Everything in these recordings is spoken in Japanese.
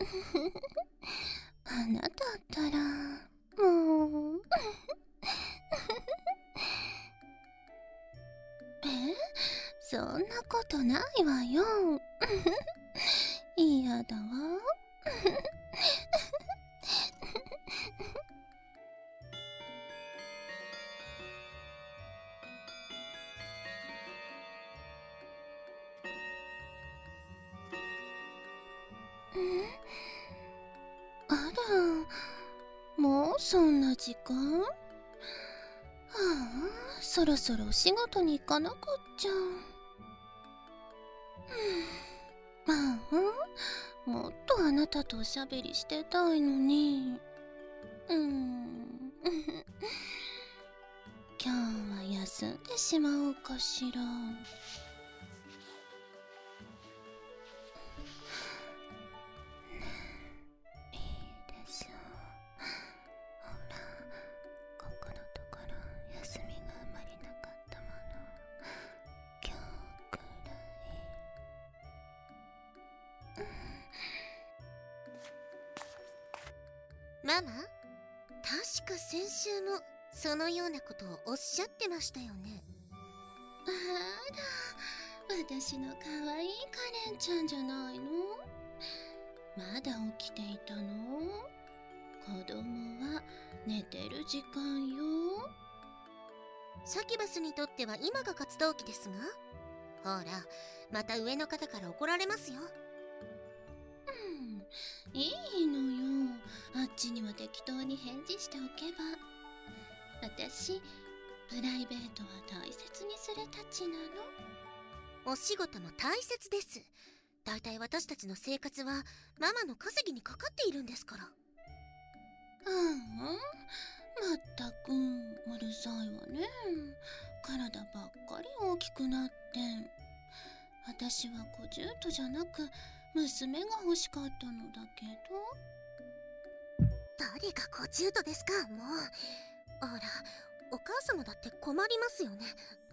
あなたったらもうそんなことないわよ。嫌だわ。あら、もうそんな時間？はあ、そろそろお仕事に行かなくっちゃ。まあ、もっとあなたとおしゃべりしてたいのに。今日は休んでしまおうかしら。いいでしょう。ほら、ここのところ休みがあまりなかったもの。今日くらい。 ママ、確か先週もそのようなことをおっしゃってましたよね。 あら、私の可愛いカレンちゃんじゃないの？まだ起きていたの？子供は寝てる時間よ。 サキュバスにとっては今が活動期ですが、ほら、また上の方から怒られますよ。 いいのよ。あっちには適当に返事しておけば。私、プライベートは大切にするたちなの。 お仕事も大切です。だいたい私たちの生活はママの稼ぎにかかっているんですから。 まったくうるさいわね。体ばっかり大きくなって。私は小獣じゃなく娘が欲しかったのだけど。 誰が小獣ですか、もう。あら、お母様だって困りますよね。ね。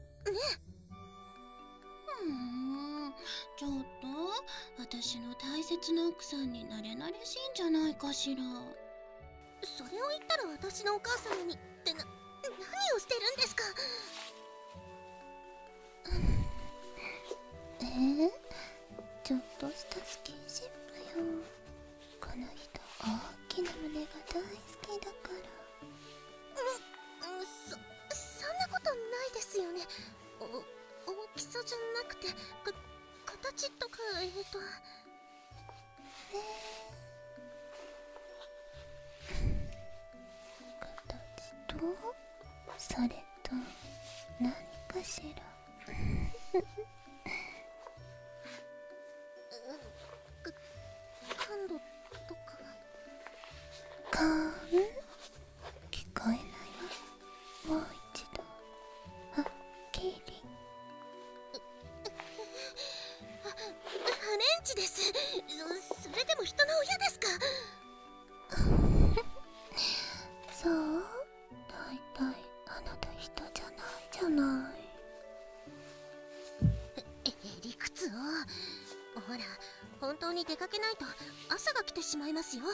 ちょっと私の大切な奥さんになれなれしいんじゃないかしら。 それを言ったら私のお母様にって何をしてるんですか。 ちょっとしたスキンシップよ。この人大きな胸が大好きだから。 そんなことないですよね。大きさじゃなくて形とか。 形とそれと何かしら。 感度とか。 聞こえないわ。もう一度はっきり。 ハレンチです。それでも人の親ですか。 そう、だいたいあなた人じゃないじゃない。 理屈を。ほら、本当に出かけないと朝が来てしまいますよ。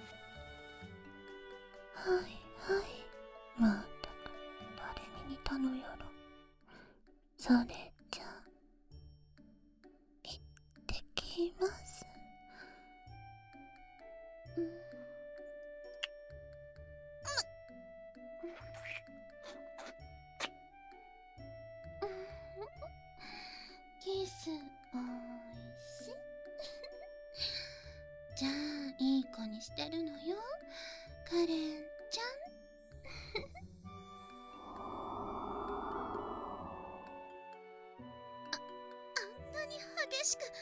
はいはい、まったく誰に似たのやろ。それじゃ行ってきます。キスおいしい。じゃあいい子にしてるのよ、カレンちゃん。 あんなに激しく